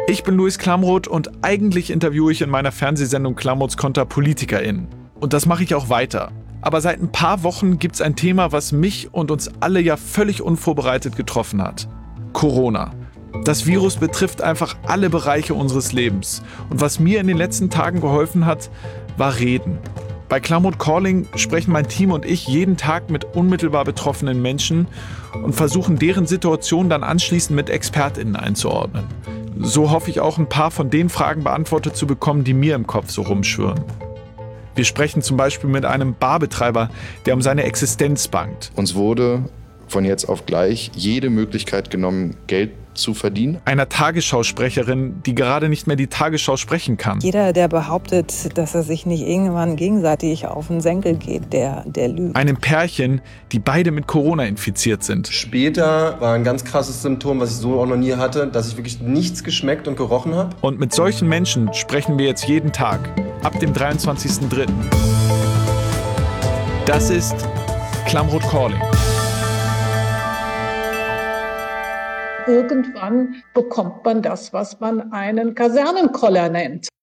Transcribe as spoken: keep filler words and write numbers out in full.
Ich bin Luis Klamroth und eigentlich interviewe ich in meiner Fernsehsendung Klamroths Konter PolitikerInnen. Und das mache ich auch weiter. Aber seit ein paar Wochen gibt es ein Thema, was mich und uns alle ja völlig unvorbereitet getroffen hat. Corona. Das Virus betrifft einfach alle Bereiche unseres Lebens. Und was mir in den letzten Tagen geholfen hat, war Reden. Bei Klamroth Calling sprechen mein Team und ich jeden Tag mit unmittelbar betroffenen Menschen und versuchen deren Situation dann anschließend mit ExpertInnen einzuordnen. So hoffe ich auch ein paar von den Fragen beantwortet zu bekommen, die mir im Kopf so rumschwirren. Wir sprechen zum Beispiel mit einem Barbetreiber, der um seine Existenz bangt. Uns wurde von jetzt auf gleich jede Möglichkeit genommen, Geld zu verdienen. Einer Tagesschausprecherin, die gerade nicht mehr die Tagesschau sprechen kann. Jeder, der behauptet, dass er sich nicht irgendwann gegenseitig auf den Senkel geht, der, der lügt. Einem Pärchen, die beide mit Corona infiziert sind. Später war ein ganz krasses Symptom, was ich so auch noch nie hatte, dass ich wirklich nichts geschmeckt und gerochen habe. Und mit solchen Menschen sprechen wir jetzt jeden Tag, ab dem dreiundzwanzigsten dritten Das ist Klamroth Calling. Irgendwann bekommt man das, was man einen Kasernenkoller nennt.